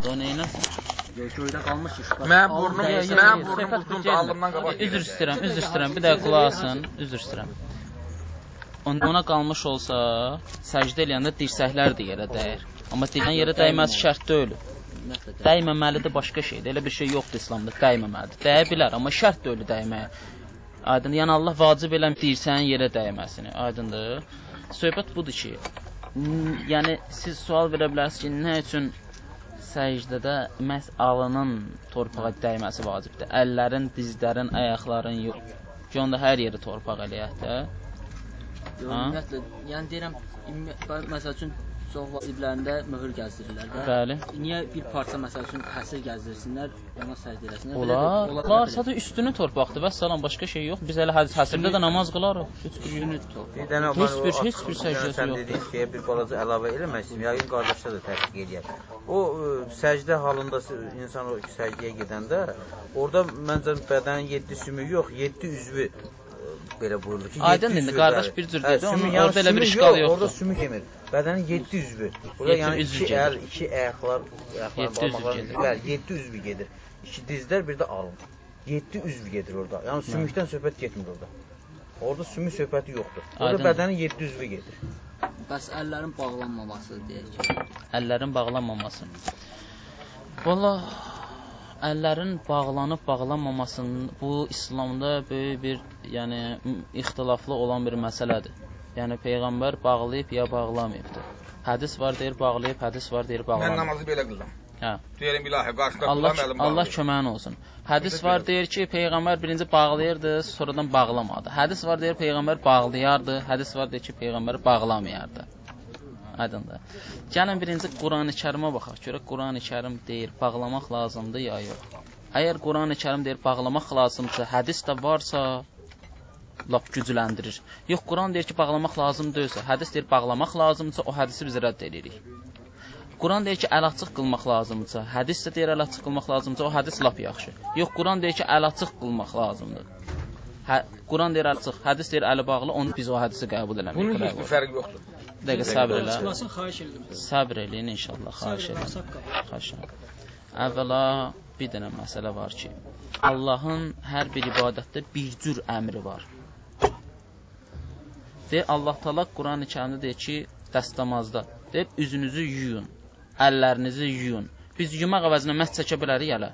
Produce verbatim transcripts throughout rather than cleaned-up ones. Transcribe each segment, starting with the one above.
qaldı, o neynirsən? Göydə qalmış iş. Mən burnum, mən burnum uzundur, alnımdan qabaq. Üzr istəyirəm, üzr istəyirəm. Bir dəqiqə qulaq asın, üzr istəyirəm. Ona qalmış olsa, səcdə eləyəndə dirsəklər də yerə dəyir. Amma dilən yerə dəyməsi şərt deyil. Dəyməməlidir başqa şeydir. Elə bir şey yoxdur İslamda, dəyməməlidir. Dəyə bilər, amma şərt deyil dəyməyə. Aydın, yəni Allah vacib eləm dirsəyin yerə dəyməsini. Aydındır. Söhbət budur ki, yəni siz sual verə bilərsiniz ki, nə üçün səcdədə məhz alının torpağa dəyməsi vacibdir. Əllərin, dizlərin, ayaqların yox. Ki, onda hər yeri torpaq eləyək də. Ümumiyyətlə, yəni deyirəm, məsəl üçün, çox vaciblərində möhür gəzdirirlər də. Bəli. Niyə bir parça, məsəl üçün, həsir gəzdirsinlər, ona səcdə eləsinlər? Olar, olar, sadəcə üstünü torpaqdır, və salam, başqa şey yox. Biz elə həsirdə də namaz qılarıq. Heç bir üstünü torpaq. Bir dənə heç bir, heç bir səcdəsi yoxdur. Sən dediyin şeyə bir balaca əlavə eləmək istəyim, yəqin qardaşlar da təhqiq eləyər. O, səcdə halında insan o səcdəyə gedəndə, orada məncə bədənin yeddi sümü yox, yeddi üzvü belə buyurulur ki, aydın indi, qardaş bir cür dedi, onun orada elə bir işqal yoxdur. Orada sümük emir. Bədənin yeddi üzvü. Burada yəni iki əl, iki ayaqlar, ayaqlar, yeddi üzvü gedir. İki dizlər, bir də alın. yeddi üzvü gedir orada. Yəni sümükdən söhbət getmir orada. Orada sümük söhbəti yoxdur. Orada bədənin yeddi üzvü gedir. Bəs əllərin bağlanmaması deyək ki. Əllərin bağlanmaması. Valla əllərin bağlanıb bağlanmamasının bu İslamda böyük bir, yəni ixtilaflı olan bir məsələdir. Yəni peyğəmbər bağlayıb ya bağlamayıbdır. Hədis var deyir bağlayıb, hədis var deyir bağlamayıb. Mən namazı belə qıldım. Hə. Deyirəm ilahi, qarşıda Allah qılam, Allah köməyin olsun. Hədis var deyir ki, peyğəmbər birinci bağlayırdı, sonradan bağlamadı. Hədis var deyir peyğəmbər bağlayardı, hədis var deyir ki, peyğəmbər bağlamayardı. Aydındır. Gəlin birinci Qurani-Kərimə baxaq. Görək Qurani-Kərim deyir bağlamaq lazımdır ya yox. Əgər Qurani-Kərim deyir bağlamaq lazımdırsa, hədis də varsa lap gücləndirir. Yox, Quran deyir ki, bağlamaq lazım deyilsə, hədis deyir bağlamaq lazımdırsa, o hədisi biz rədd edirik. Quran deyir ki, əl açıq qılmaq lazımdırsa, hədis də deyir əl açıq qılmaq lazımdırsa, o hədis lap yaxşı. Yox, Quran deyir ki, əl açıq qılmaq lazımdır. Hə, Quran deyir əl açıq, hədis deyir əli bağlı, onu biz o hədisi qəbul eləməyik. Bunun heç bir fərqi yoxdur. Bir dəqiqə səbr elə. Xahiş edirəm. Səbr eləyin inşallah, xahiş edirəm. Xahiş edirəm. Əvvəla bir dənə məsələ var ki, Allahın hər bir ibadətdə bir cür əmri var. Deyir, Allah Taala Qurani-Kərimdə deyir ki, dəstəmazda, deyir, üzünüzü yuyun, əllərinizi yuyun. Biz yumaq əvəzinə məhz çəkə bilərik hələ.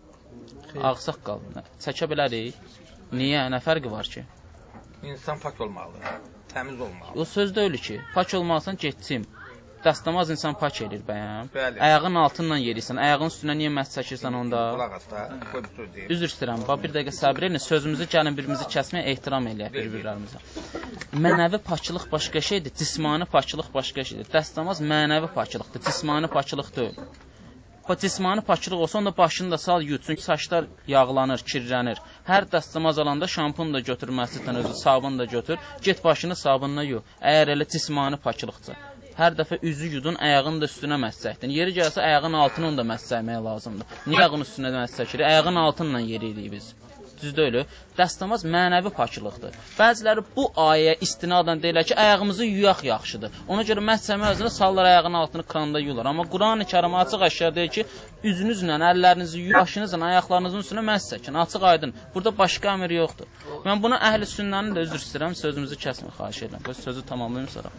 Ağsaq qal, çəkə bilərik. Niyə? Nə fərqi var ki? İnsan pak olmalıdır, təmiz olmalıdır. O söz deyil ki, pak olmalısan getsim. Dəstəmaz insan pak edir bəyəm. Bəli. Ayağın altından yeriysən, ayağın üstünə niyə məhz çəkirsən onda? Qulaq as da, qoy bir söz deyim. Üzr istəyirəm, bax bir dəqiqə səbr edin, sözümüzü gəlin birimizi kəsməyə, ehtiram eləyək bir-birlərimizə. Mənəvi paklıq başqa şeydir, cismani paklıq başqa şeydir. Dəstəmaz mənəvi paklıqdır, cismani paklıq deyil. O cismani paklıq olsa, onda başını da sal yut, çünki saçlar yağlanır, kirlənir. Hər dəstəmaz alanda şampun da götür, məsciddən özü, sabun da götür, get başını sabunla yu. Əgər elə cismani paklıqdır. Hər dəfə üzü yudun, ayağını da üstünə məscəkdin. Yeri gəlsə, ayağın altını da məscəkmək lazımdır. Niyə ayağın üstünə məscəkirik? Ayağın altınla yeriyirik biz. Düz deyil. Dəstəmaz mənəvi paklıqdır. Bəziləri bu ayəyə istinadən deyirlər ki, ayağımızı yuyaq yaxşıdır. Ona görə məscəmək özünə sallar ayağının altını kranda yuyurlar. Amma Qurani-Kərim açıq aşağı deyir ki, üzünüzlə, əllərinizi yuyun, başınızla, ayaqlarınızın üstünə məscəkin. Açıq aydın. Burada başqa əmr yoxdur. Mən buna əhl-i sünnənin də üzr istəyirəm, sözümüzü kəsmək xahiş edirəm. Bu sözü tamamlayım sonra.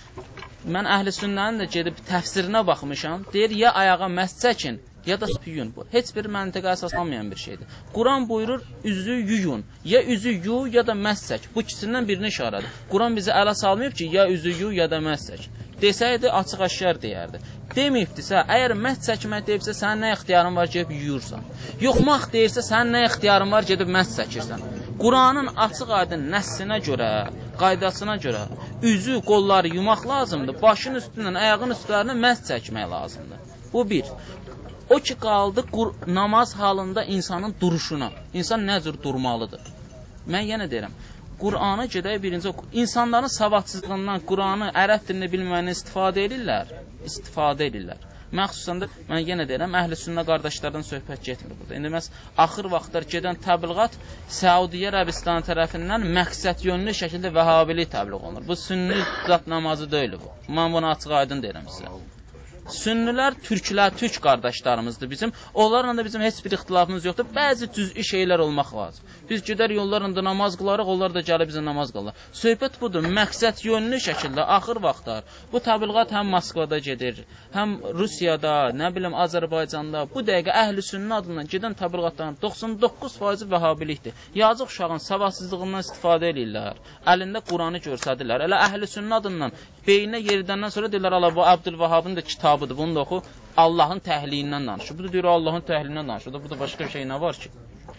Mən əhl-i sünnənin də gedib təfsirinə baxmışam. Deyir, ya ayağa məscəkin, ya da yuyun bu. Heç bir məntiqə əsaslanmayan bir şeydir. Quran buyurur, üzü yuyun. Ya üzü yu, ya da məscək. Bu ikisindən birini işarədir. Quran bizi ələ salmayıb ki, ya üzü yu, ya da məscək. Desəydi, açıq aşkar deyərdi. Deməyibdirsə, əgər məhz çəkmək deyibsə, sənin nə ixtiyarın var gedib yuyursan. Yoxmaq deyirsə, sənin nə ixtiyarın var gedib məhz çəkirsən. Quranın açıq aydın nəssinə görə, qaydasına görə üzü, qolları yumaq lazımdır. Başın üstündən, ayağın üstlərinə məhz çəkmək lazımdır. Bu bir. O ki qaldı namaz halında insanın duruşuna. İnsan nə cür durmalıdır? Mən yenə deyirəm, Qur'anı gedək birinci oku. İnsanların savadsızlığından Qur'anı ərəb dilini bilməyini istifadə edirlər. İstifadə edirlər. Mən xüsusən də, mən yenə deyirəm, əhl-i sünnə qardaşlardan söhbət getmir burada. İndi məs axır vaxtlar gedən təbliğat Səudiyyə Ərəbistanı tərəfindən məqsəd yönlü şəkildə vəhhabilik təbliğ olunur. Bu sünni zat namazı deyil bu. Mən bunu açıq aydın deyirəm sizə. Sünnilər türklər, türk qardaşlarımızdır bizim. Onlarla da bizim heç bir ixtilafımız yoxdur. Bəzi cüz'i şeylər olmaq lazım. Biz gedər yollarla da namaz qılarıq, onlar da gəlib bizə namaz qılarlar. Söhbət budur. Məqsəd yönlü şəkildə axır vaxtlar bu təbliğat həm Moskvada gedir, həm Rusiyada, nə bilim Azərbaycanda. Bu dəqiqə əhl-i sünnə adından gedən təbliğatların doxsan doqquz faizi vəhhabilikdir. Yazıq uşağın savadsızlığından istifadə edirlər. Əlində Quranı görsədirlər. Elə əhl-i sünnə adından beyninə yeridəndən sonra deyirlər, Allah bu Abdülvəhabın da kitabıdır. Bunu da oxu. Allahın təhliyindən danışır. Bu da deyir Allahın təhliyindən danışır. Bu da başqa bir şey nə var ki?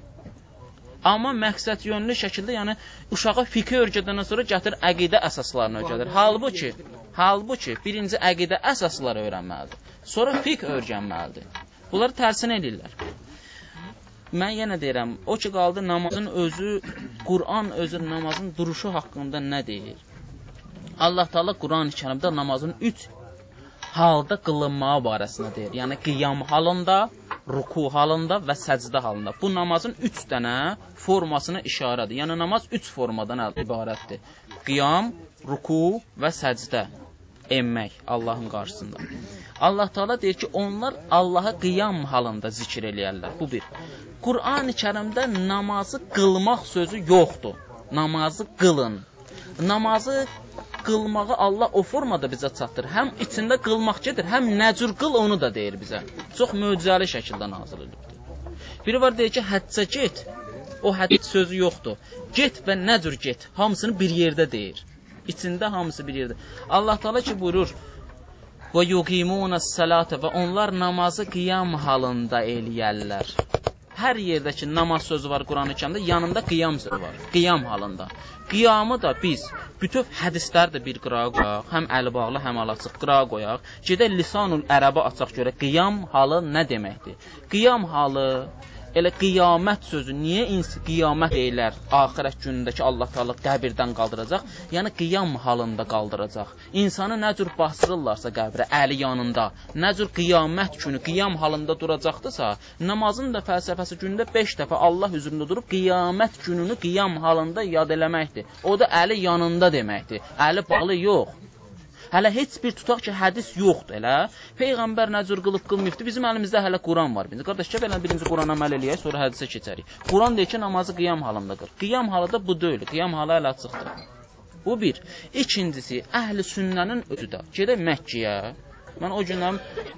Amma məqsəd yönlü şəkildə, yəni uşağa fiqh öyrədəndən sonra gətir əqidə əsaslarını öyrədir. Halbuki, halbuki birinci əqidə əsasları öyrənməlidir. Sonra fiqh öyrənməlidir. Bunları tərsinə edirlər. Mən yenə deyirəm, o ki qaldı namazın özü, Quran özü namazın duruşu haqqında nə deyir? Allah Taala Quran-ı Kərimdə namazın üç halda qılınmağı barəsində deyir. Yəni qiyam halında, ruku halında və səcdə halında. Bu namazın üç dənə formasına işarədir. Yəni namaz üç formadan ibarətdir. Qiyam, ruku və səcdə. Enmək Allahın qarşısında. Allah Taala deyir ki, onlar Allahı qiyam halında zikr eləyərlər. Bu bir. Quran-ı Kərimdə namazı qılmaq sözü yoxdur. Namazı qılın. Namazı qılmağı Allah o formada bizə çatdırır. Həm içində qılmaq gedir, həm nəcür qıl onu da deyir bizə. Çox möcüzəli şəkildə nazil edilibdir. Biri var deyir ki, həccə get. O hədis sözü yoxdur. Get və nəcür get. Hamısını bir yerdə deyir. İçində hamısı bir yerdə. Allah Taala ki buyurur: "Və yuqimunas-salata" və onlar namazı qiyam halında eləyərlər. Hər yerdə ki namaz sözü var Quran-ı Kərimdə, yanında qiyam sözü var. Qiyam halında. Qiyamı da biz bütöv hədisləri də bir qırağa qoyaq, həm əli bağlı, həm əli açıq qırağa qoyaq. Gedək lisanul ərəbə açaq görə qiyam halı nə deməkdir? Qiyam halı, elə qiyamət sözü niyə insi qiyamət deyirlər? Axirət günündəki Allah Taala qəbirdən qaldıracaq, yəni qiyam halında qaldıracaq. İnsanı nə cür basdırırlarsa qəbrə, əli yanında, nə cür qiyamət günü qiyam halında duracaqdısa, namazın da fəlsəfəsi gündə beş dəfə Allah hüzurunda durub qiyamət gününü qiyam halında yad eləməkdir. O da əli yanında deməkdir. Əli bağlı yox. Hələ heç bir tutaq ki, hədis yoxdur elə. Peyğəmbər nə cür qılıb qılmayıbdı. Bizim əlimizdə hələ Quran var. Birinci qardaş, gəl birinci Qurana əməl eləyək, sonra hədisə keçərik. Quran deyir ki, namazı qiyam halında qıl. Qiyam halı da bu deyil. Qiyam halı hələ açıqdır. Bu bir. İkincisi, əhl-i sünnənin özü də. Gedək Məkkəyə. Mən o gündən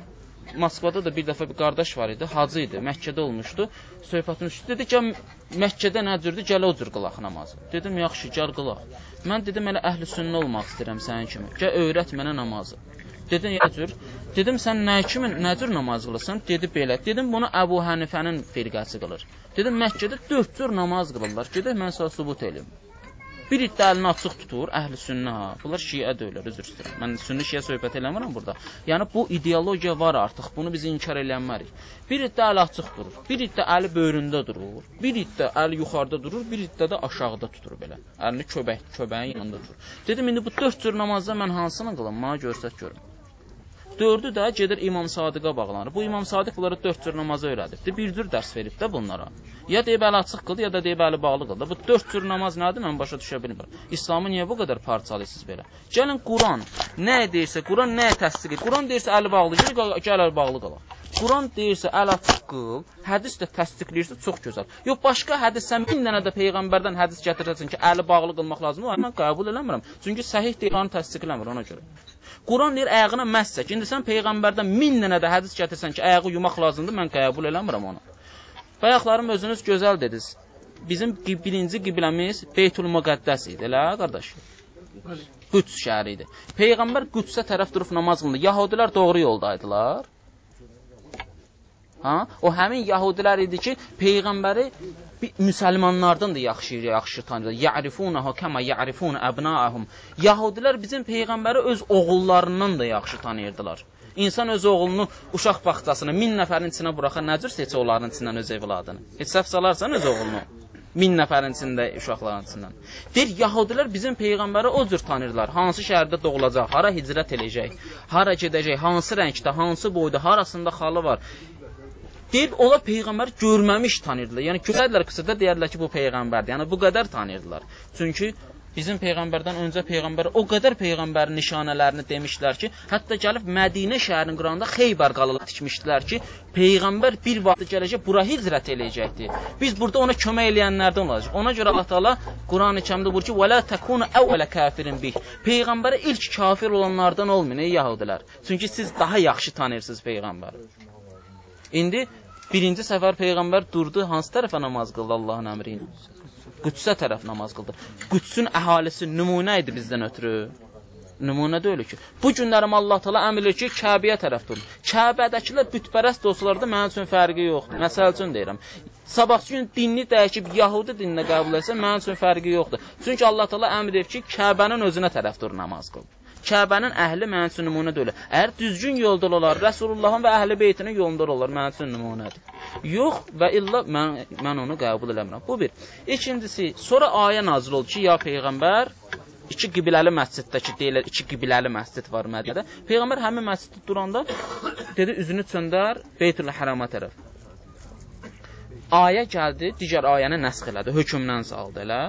Moskvada da bir dəfə bir qardaş var idi, hacı idi, Məkkədə olmuşdu. Söhbətin üstü dedi ki, Məkkədə nə cürdür, gəl o cür qılaq namazı. Dedim, yaxşı, gəl qılaq. Mən dedim, elə əhl-i sünnə olmaq istəyirəm sənin kimi. Gəl öyrət mənə namazı. Dedim, nə cür? Dedim, sən nə kimi, nə cür namaz qılırsan? Dedi, belə. Dedim, bunu Əbu Hənifənin firqəsi qılır. Dedim, Məkkədə dörd cür namaz qılırlar. Gedək, mən sənə sübut eləyim. Bir iddə əlini açıq tutur, əhl-i sünnə ha. Bunlar şiə deyirlər, üzr istəyirəm. Mən sünni şiə söhbət eləmirəm burada. Yəni bu ideologiya var artıq, bunu biz inkar eləmərik. Bir iddə əli açıq durur, bir iddə əli böyründə durur, bir iddə əli yuxarıda durur, bir iddə də aşağıda tutur belə. Əlini köbək, köbəyin yanında durur. Dedim, indi bu dörd cür namazda mən hansını qılım, mənə görsət görüm. Dördü də gedir İmam Sadiqə bağlanır. Bu İmam Sadiq bunlara dörd cür namazı öyrədibdir. Bir cür dərs verib də bunlara. Ya deyib əli açıq qıldı, ya da deyib əli bağlı qıldı. Bu dörd cür namaz nədir, mən başa düşə bilmirəm. İslamı niyə bu qədər parçalısınız belə? Gəlin Quran nə deyirsə, Quran nəyə təsdiq edir? Quran deyirsə əli bağlı, gəl əli bağlı qalaq. Quran deyirsə əli açıq qıl, hədis də təsdiqləyirsə çox gözəl. Yox, başqa hədis, sən min dənə də Peyğəmbərdən hədis gətirəsən ki, əli bağlı qılmaq lazımdır, mən qəbul eləmirəm. Çünki səhih deyiləni təsdiqləmir ona görə. Quran deyir, ayağına məhz çək. İndi sən Peyğəmbərdən min dənə də hədis gətirsən ki, ayağı yumaq lazımdır, mən qəbul eləmirəm onu. Bayaqlarım özünüz gözəl dediniz. Bizim birinci qibləmiz Beytül Müqəddəs idi, elə qardaş? Qüds şəhəri idi. Peyğəmbər Qüdsə tərəf durub namaz qıldı. Yahudilər doğru yoldaydılar. Ha? O həmin Yahudilər idi ki, Peyğəmbəri müsəlmanlardan da yaxşı yaxşı tanıyırlar. Ya'rifunahu kama ya'rifun abna'ahum. Yahudilər bizim peyğəmbəri öz oğullarından da yaxşı tanıyırdılar. İnsan öz oğlunu uşaq bağçasına min nəfərin içinə buraxa, nə cür seçə onların içindən öz evladını? Heç səhv salarsan öz oğlunu min nəfərin içində uşaqların içindən. Deyir, Yahudilər bizim peyğəmbəri o cür tanıyırlar. Hansı şəhərdə doğulacaq, hara hicrət eləyəcək, hara gedəcək, hansı rəngdə, hansı boyda, harasında xalı var. Deyib, ola Peyğəmbəri görməmiş tanıyırdılar. Yəni, görədilər qısada deyərlər ki, bu Peyğəmbərdir. Yəni, bu qədər tanıyırdılar. Çünki Bizim peyğəmbərdən öncə peyğəmbər o qədər peyğəmbərin nişanələrini demişlər ki, hətta gəlib Mədinə şəhərinin qırağında Xeybər qalığı tikmişdilər ki, peyğəmbər bir vaxt gələcək bura hicrət eləyəcəkdi. Biz burada ona kömək eləyənlərdən olacaq. Ona görə Allah Taala Quran-ı Kərimdə buyurur ki: "Və la takunu awwala kafirin bih." Peyğəmbərə ilk kafir olanlardan olmayın ey yəhudilər. Çünki siz daha yaxşı tanıyırsınız peyğəmbəri. İndi birinci səfər peyğəmbər durdu, hansı tərəfə namaz qıldı Allahın əmri ilə? Qüdsə tərəf namaz qıldı. Qüdsün əhalisi nümunə idi bizdən ötürü. Nümunə deyil ki. Bu günlərim Allah Taala əmr edir ki, Kəbəyə tərəf durun. Kəbədəkilər bütpərəst olsalar da mənim üçün fərqi yoxdur. Məsəl üçün deyirəm. Sabahçı gün dinini dəyişib Yahudi dininə qəbul etsə mənim üçün fərqi yoxdur. Çünki Allah Taala əmr edir ki, Kəbənin özünə tərəf dur namaz qıl. Kəbənin əhli mənim üçün nümunə deyil. Əgər düzgün yolda olar, Rəsulullahın və əhl-i beytinin yolunda olar, mənim üçün nümunədir. Yox və illa mən mən onu qəbul eləmirəm. Bu bir. İkincisi, sonra ayə nazil oldu ki, ya peyğəmbər, iki qibləli məsciddəki deyirlər, iki qibləli məscid var Mədinədə. Peyğəmbər həmin məsciddə duranda dedi üzünü çöndər Beytül Hərama tərəf. Ayə gəldi, digər ayəni nəsx elədi, hökmdən saldı elə.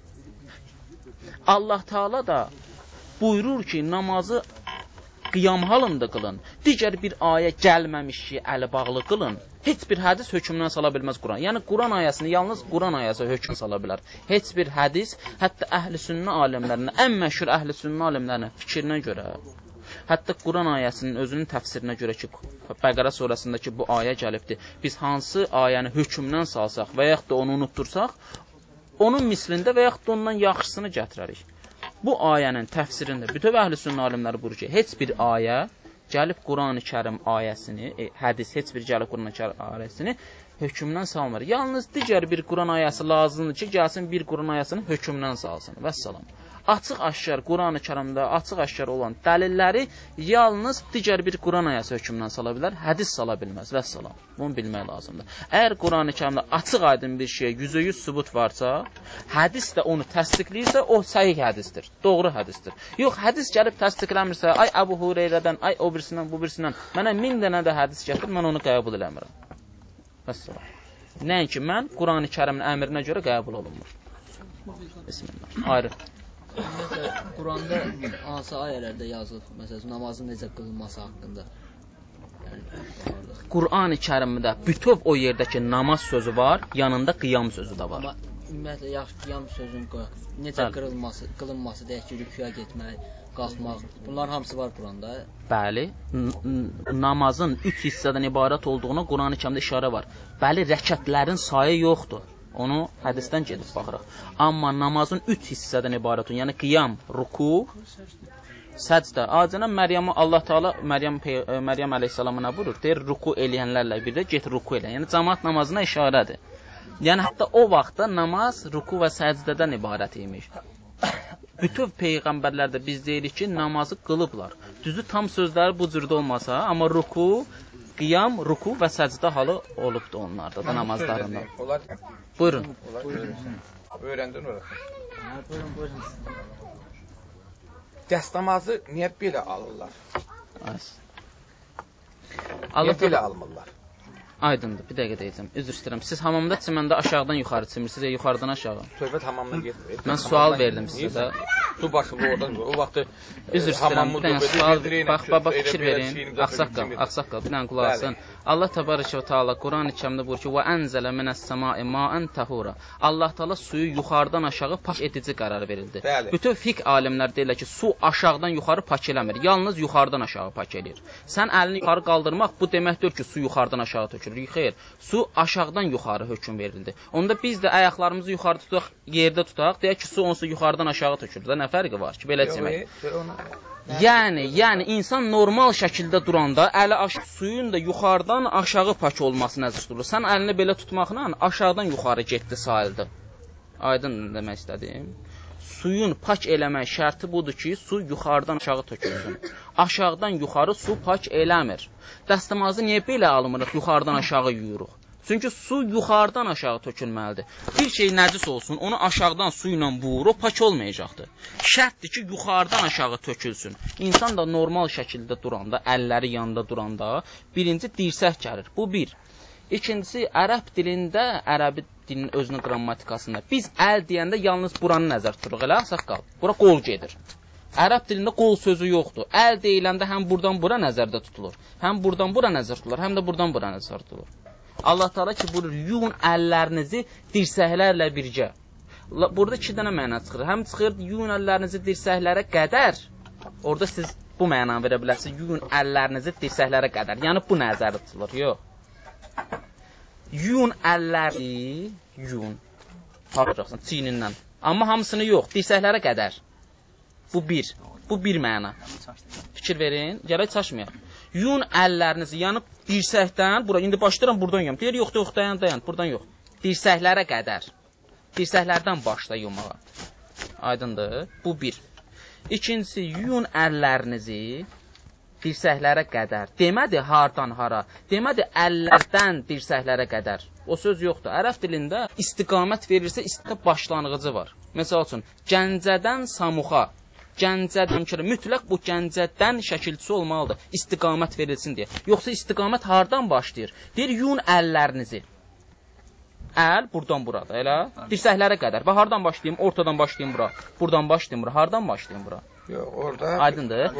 Allah Taala da buyurur ki, namazı qiyam halında qılın. Digər bir ayə gəlməmiş ki, əli bağlı qılın. Heç bir hədis hökmdən sala bilməz Quran. Yəni Quran ayəsini yalnız Quran ayəsi hökm sala bilər. Heç bir hədis, hətta əhl-i-sünnə alimlərinin, ən məşhur əhl-i-sünnə alimlərinin fikrinə görə, hətta Quran ayəsinin özünün təfsirinə görə ki, Bəqərə surəsindəki bu ayə gəlibdir. Biz hansı ayəni hökmdən salsaq və yaxud da onu unutdursaq, onun mislində və yaxud da ondan yaxşısını gətirərik. Bu ayənin təfsirində bütün əhl-i-sünnə alimləri buyurur ki, heç bir ayə gəlib Quran-ı Kərim ayəsini, e, hədis heç bir gəlib Quran-ı Kərim ayəsini hökmdən salmır. Yalnız digər bir Quran ayəsi lazımdır ki, gəlsin bir Quran ayəsini hökmdən salsın. Vəssalam. Açıq aşkar Quran-ı Kərimdə açıq aşkar olan dəlilləri yalnız digər bir Quran ayəsi hökmdən sala bilər, hədis sala bilməz. Vəssalam. Bunu bilmək lazımdır. Əgər Quran-ı Kərimdə açıq aydın bir şey, yüzdə yüz sübut varsa, hədis də onu təsdiqləyirsə, o səhih hədisdir, doğru hədisdir. Yox, hədis gəlib təsdiqləmirsə, ay Əbu Hureyrədən, ay o birisindən, bu birisindən, mənə min dənə də hədis gətir, mən onu qəbul eləmirəm. Vəssalam. Nəinki mən Quran-ı Kərimin əmrinə görə qəbul olunmur. Bismillah. Ayrı. Məsələn, Quranda hansı ayələrdə yazılıb, məsələn, namazın necə qılınması haqqında? Yəni, Quran-ı Kərimdə bütöv o yerdəki namaz sözü var, yanında qiyam sözü də var. Amma ümumiyyətlə yaxşı qiyam sözünün necə qırılması, qılınması, deyək ki, rüküyə getmək, qalxmaq, bunların hamısı var Quranda. Bəli, namazın üç hissədən ibarət olduğuna Quran-ı Kərimdə işarə var. Bəli, rəkətlərin sayı yoxdur. Onu hədisdən gedib baxırıq. Amma namazın üç hissədən ibarət olan, yəni qiyam, ruku, səcdə. Acına Məryəmə Allah Taala Məryəm Məryəm əleyhissalamı nə buyurur? Deyir, ruku eləyənlərlə birdə get ruku elə. Yəni cəmaət namazına işarədir. Yəni hətta o vaxtda namaz ruku və səcdədən ibarət imiş. Bütün peyğəmbərlər də biz deyirik ki, namazı qılıblar. Düzü tam sözləri bu cürdə olmasa, amma ruku, qiyam, ruku və səcdə halı olubdu onlarda da namazlarında. Buyurun. Öyrəndin orası. Buyurun, buyurun. Dəstəmazı niyə belə alırlar? Niyə belə almırlar? Aydındır, bir dəqiqə deyəcəm. Üzr istəyirəm. Siz hamamda çiməndə aşağıdan yuxarı çimirsiniz ya yuxarıdan aşağı? Söhbət hamamdan getmir. Mən sual verdim sizə. Su başında oradan o vaxtı üzr istəyirəm. Bir dənə sual, bax, baba fikir verin. Ağsaqqal, ağsaqqal, bir dənə qulaq asın. Allah təbarək və Teala Quran-ı Kərimdə buyurur ki: "Və ənzələ minəs-səmai ma'an tahura." Allah Taala suyu yuxarıdan aşağı pak edici qərar verildi. Bəli. Bütün fiqh alimlər deyirlər ki, su aşağıdan yuxarı pak eləmir. Yalnız yuxarıdan aşağı pak eləyir. Sən əlini yuxarı qaldırmaq bu deməkdir ki, su yuxarıdan aşağı tökülür. Xeyr, su aşağıdan yuxarı hökm verildi. Onda biz də ayaqlarımızı yuxarı tutaq, yerdə tutaq, deyək ki, su onsuz yuxarıdan aşağı tökülür. Da nə fərqi var ki, belə demək? Yəni, yəni insan normal şəkildə duranda əli aşağı suyun da yuxarıdan aşağı pak olması nəzərdə tutulur. Sən əlini belə tutmaqla aşağıdan yuxarı getdi sayıldı. Aydın demək istədim. Suyun pak eləmək şərti budur ki, su yuxarıdan aşağı tökülsün. Aşağıdan yuxarı su pak eləmir. Dəstəmazı niyə belə almırıq, yuxarıdan aşağı yuyuruq? Çünki su yuxarıdan aşağı tökülməlidir. Bir şey nəcis olsun, onu aşağıdan su ilə vurur, o pak olmayacaqdır. Şərtdir ki, yuxarıdan aşağı tökülsün. İnsan da normal şəkildə duranda, əlləri yanında duranda, birinci dirsək gəlir. Bu bir. İkincisi, ərəb dilində, ərəbi dilinin özünün qrammatikasında biz əl deyəndə yalnız buranı nəzər tuturuq, elə ağsaqqal. Bura qol gedir. Ərəb dilində qol sözü yoxdur. Əl deyiləndə həm buradan bura nəzərdə tutulur, həm buradan bura nəzər tutulur, həm də buradan bura nəzər tutulur. Allah Teala ki, buyurur, yuyun əllərinizi dirsəklərlə birgə. Burada iki dənə məna çıxır. Həm çıxır, yuyun əllərinizi dirsəklərə qədər. Orada siz bu mənanı verə bilərsiniz, yuyun əllərinizi dirsəklərə qədər. Yəni, bu nəzərdə tutulur, yox. Yuyun əlləri, yuyun, tapacaqsın, çiynindən. Amma hamısını yox, dirsəklərə qədər. Bu bir, bu bir məna. Fikir verin, gələk çaşmayaq. Yuyun əllərinizi, yəni dirsəkdən, bura, indi başlayıram, buradan yuyum. Deyir, yox, yox, dayan, dayan, buradan yox. Dirsəklərə qədər. Dirsəklərdən başla yumağa. Aydındır, bu bir. İkincisi, yuyun əllərinizi dirsəklərə qədər. Demədi, hardan hara. Demədi, əllərdən dirsəklərə qədər. O söz yoxdur. Ərəb dilində istiqamət verirsə, istiqamət başlanğıcı var. Məsəl üçün, Gəncədən Samuxa. Gəncədən ki, mütləq bu Gəncədən şəkilçisi olmalıdır. İstiqamət verilsin deyə. Yoxsa istiqamət hardan başlayır? Deyir, yuyun əllərinizi. Əl buradan burada, elə? Dirsəklərə qədər. Və hardan başlayayım? Ortadan başlayayım bura. Buradan başlayayım bura. Hardan başlayayım bura? Yox, orada... Aydındır.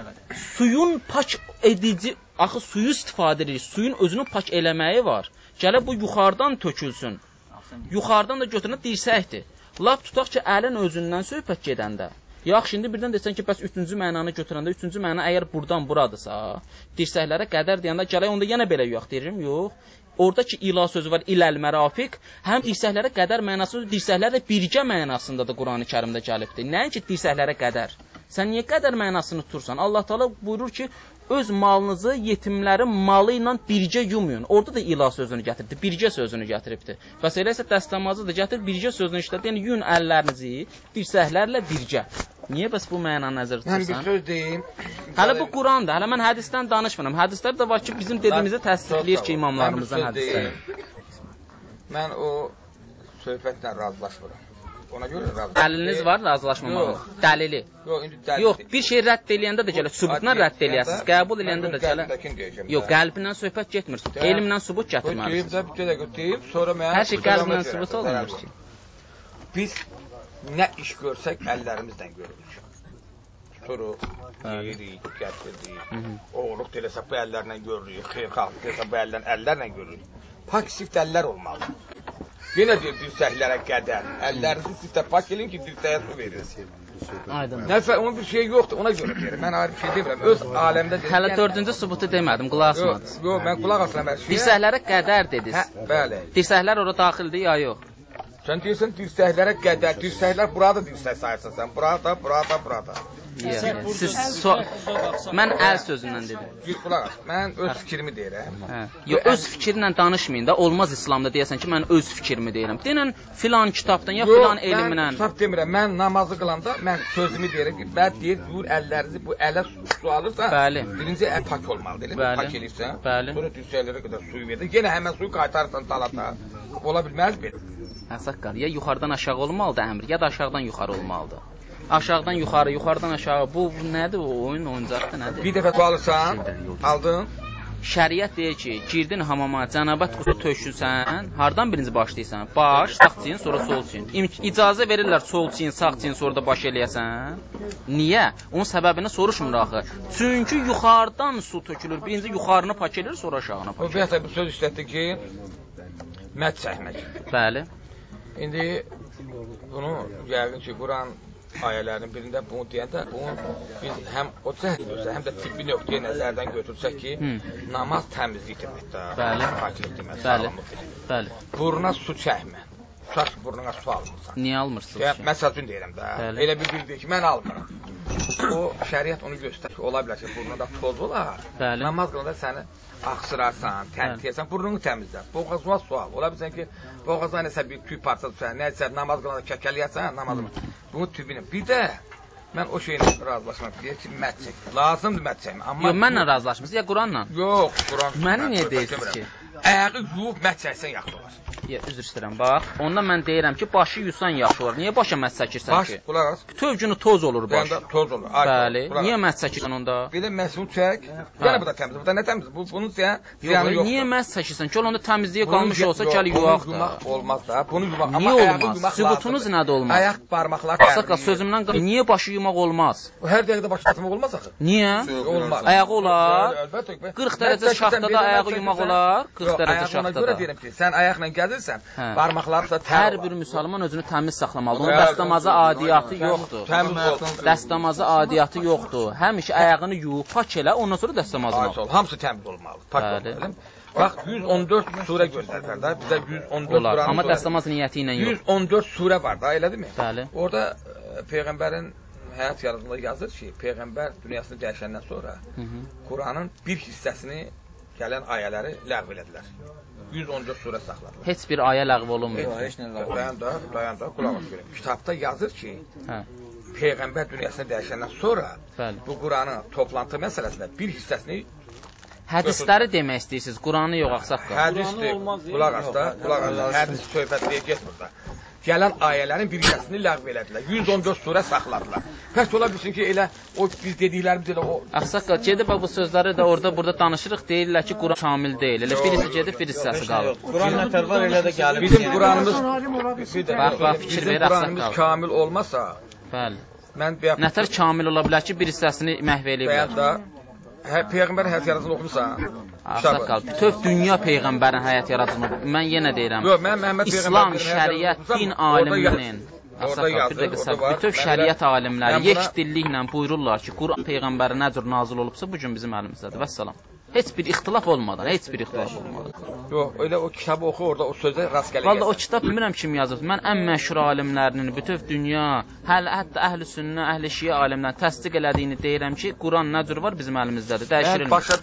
Suyun pak edici, axı suyu istifadə edirik. Suyun özünün pak eləməyi var. Gələ bu yuxarıdan tökülsün. Yuxarıdan da götürən dirsəkdir. Laf tutaq ki, əlin özündən söhbət gedəndə. Yaxşı, indi birdən desən ki, bəs üçüncü mənanı götürəndə, üçüncü məna əgər buradan buradırsa, dirsəklərə qədər deyəndə, gələk onda yenə belə yox deyirim, yox. Oradakı ila sözü var, iləl mərafiq, həm dirsəklərə qədər mənası, dirsəklərlə birgə mənasında da Qurani Kərimdə gəlibdir. Nəinki dirsəklərə qədər. Sən niyə qədər mənasını tutursan? Allah Teala buyurur ki, öz malınızı yetimlərin malı ilə birgə yumayın. Orada da ila sözünü gətiribdir, birgə sözünü gətiribdir. Bəs elə isə dəstəmazı da gətirib, birgə sözünü işlədir. Yəni, yuyun əllərinizi dirsəklərlə birgə. Niyə bəs bu məna nəzər tutursan? Mən bir söz deyim. Hələ bu Qurandır, hələ mən hədisdən danışmıram. Hədislər də var ki, bizim dediyimizi təsdiqləyir ki, imamlarımızdan hədislər. Mən o söhbətlə razılaşmıram. Ona görə razılaşmıram. Dəliliniz var razılaşmamağa? Dəlili. Yox, indi dəlil. Yox, bir şey rədd eləyəndə də gələ, sübutla rədd eləyəsiniz, qəbul eləyəndə də gələ. Yox, qəlbindən söhbət getmir, elmlə sübut gətirməlisiniz. Deyib, bir dəqiqə deyib, sonra mən... Hər şey qəlbindən sübut olmur ki. Biz nə iş görsək, əllərimizdən görürük. Tuturuq, yeyirik, gətiririk, oğruq deləsə bu əllərlə görürük, xeyirxalq deləsə bu əllərlə görürük. Pak sift əllər olmalı. Yenə deyir, dirsəklərə qədər. Əllərinizi sizdə pak elin ki, dirsəyə su verir. Aydın. Nəsə, onun bir şey yoxdur, ona görə deyir. Mən ayrı bir şey demirəm. Öz aləmdə deyir. Hələ dördüncü sübutu demədim, qulaq asmadınız. Yox, yox, mən qulaq asıram hər şeyə. Dirsəklərə qədər dediniz. Hə, bəli. Dirsəklər ora daxildir, ya yox? Sən deyirsən, dirsəklərə qədər. Dirsəklər burada dirsək sayırsan sən. Burada, burada, burada. Yəni, siz so mən əl sözündən dedim. Bir qulaq as. Mən öz fikrimi deyirəm. Hə. Yox, öz fikrinlə danışmayın da. Olmaz İslamda deyəsən ki, mən öz fikrimi deyirəm. Deyən filan kitabdan ya filan elmlə. Yox, mən kitab demirəm. Mən namazı qılanda mən sözümü deyirəm ki, mən deyir, vur əllərinizi bu ələ su alırsan. Bəli. Birinci əl pak olmalıdır. Elə pak elirsən. Bəli. Sonra dirsəklərə qədər suyu verir. Yenə həmin suyu qaytarırsan talata. Ola bilməz bir. Həsəqqal, ya yuxarıdan aşağı olmalıdır əmr, ya da aşağıdan yuxarı olmalıdır. Aşağıdan yuxarı, yuxarıdan aşağı. Bu, bu nədir o? Oyun, oyuncaqdır, nədir? Bir dəfə su alırsan, aldın. Şəriət deyir ki, girdin hamama, cənabət qusu tökülsən, hardan birinci başlayırsan? Baş, sağ çiyin, sonra sol çiyin. İcazə verirlər sol çiyin, sağ çiyin, sonra da baş eləyəsən. Niyə? Onun səbəbini soruşmur axı. Çünki yuxarıdan su tökülür. Birinci yuxarını pak edir, sonra aşağını pak edir. O bir bu söz işlətdi ki, mət çəkmək. Bəli. İndi bunu yəqin ki, Quran ayələrinin birində bunu deyəndə, bunu biz həm o cəhd həm də tibbi nöqteyə nəzərdən götürsək ki, Hı. namaz təmizlik deməkdir. Bəli. Paklik deməkdir. Bəli. Bəli. Buruna su çəkmə. Tutaq ki, burnuna su almırsan. Niyə almırsınız? Ya, məsəl üçün deyirəm də. Bəli. Elə bir bildir ki, mən almıram. O şəriət onu göstərir ki, ola bilər ki, burnunda toz olar. Bəli. Namaz qılanda səni axsırarsan, təmizləyirsən, burnunu təmizlə. Boğazına su al. Ola bilsən ki, boğazına nəsə bir tüy parça düşər, nəsə namaz qılanda kəkələyərsən, namazını. Bunu tübünü. Bir də mən o şeylə razılaşmam. Deyir ki, mət çək. Lazımdır mət çəkmə. Amma yox, mənlə razılaşmısınız ya Quranla? Yox, Quran. Məni niyə deyirsiniz ki? Ayağı yuyub mət çəksən yaxşı olar. Ya, üzr istəyirəm, bax. Ondan mən deyirəm ki, başı yusan yaxşı olar. Niyə başa məhz çəkirsən baş, ki? Baş, qulaq as. Tövcünü toz olur baş. Bəndə toz olur. Bəli. Niyə məhz çəkirsən onda? Belə məhsul çək. Yenə bu da təmiz. Bu da nə təmiz? Bu bunun ziyanı yoxdur. Niyə məhz çəkirsən ki, onda təmizliyə qalmış olsa gəl yuyaq da. Yumaq olmaz da. Bunu yumaq. Niyə olmaz? Sübutunuz nədə olmaz? Ayaq barmaqlar. Saqa sözümdən qal. Niyə başı yumaq olmaz? Hər dəqiqədə başı atmaq olmaz axı. Niyə? Olmaz. Ayağı olar. Əlbəttə. qırx dərəcə şaxtada ayağı yumaq olar. qırx dərəcə şaxtada. Ona görə deyirəm ki, sən ayaqla gəzirsən, barmaqlarınsa tər. Hər bir müsəlman özünü təmiz saxlamalıdır. Onun dəstəmazı adiyyatı yoxdur. Təmiz olsun. Dəstəmazı adiyyatı yoxdur. Həmişə ayağını yuy, pak elə, ondan sonra dəstəmazını al. Hamısı təmiz olmalı. Pak olmalı. Bax yüz on dörd surə göndərdilər də. Bizdə yüz on dörd Quranın. Amma dəstəmaz niyyəti ilə yox. yüz on dörd surə var da, elədirmi? Bəli. Orada e, peyğəmbərin həyat yaradında yazır ki, peyğəmbər dünyasını dəyişəndən sonra Quranın bir hissəsini gələn ayələri ləğv elədilər. yüz on dörd surə saxladılar. Heç bir ayə ləğv olunmuyor. Heç nə ləğv. Dayan da, dayan da, qulaq as görüm. Kitabda yazır ki, hə. Peyğəmbər dünyasını dəyişəndən sonra Bəli. Bu Quranın toplantı məsələsində bir hissəsini hədisləri demək istəyirsiniz, Quranı yox axsaqqal. Hədisdir. Qulaq as da, qulaq as. Hədis söhbətliyə getmir də. Gələn ayələrin bir hissəsini ləğv elədilər. yüz on dörd surə saxladılar. Pəs ola bilsin ki, elə o biz dediklərimiz elə o axsaqqal gedib bu sözləri də orada burada danışırıq, deyirlər ki, Quran kamil deyil. Elə birisi gedib, bir hissəsi qalır. Quran nətər var elə də gəlib. Bizim Quranımız bax, bax, fikir ver axsaqqal. Quranımız kamil olmasa, bəli. Mən nətər kamil ola bilər ki, bir hissəsini məhv eləyiblər. Hə, Peyğəmbərin həyat yaradıcını oxumusan? Axsaqqal, bütöv dünya Peyğəmbərin həyat yaradıcını, mən yenə deyirəm. Yox, mən Məhəmməd İslam, şəriət, din aliminin, axsaqqal, bir dəqiqə səbr, bütöv şəriət alimləri yekdilliklə buyururlar ki, Quran Peyğəmbərin nə cür nazil olubsa, bu gün bizim əlimizdədir. Vəssalam. Heç bir ixtilaf olmadan, heç bir ixtilaf olmadan. Yox, elə o kitabı oxu, orada o sözə rast gəlir. Vallahi o kitab bilmirəm kim yazıb. Mən ən məşhur alimlərinin, bütöv dünya, hələ hətta əhl-i sünnə, əhl-i şiə alimlərin təsdiq elədiyini deyirəm ki, Quran nə cür var bizim əlimizdədir. Dəyişirilmir.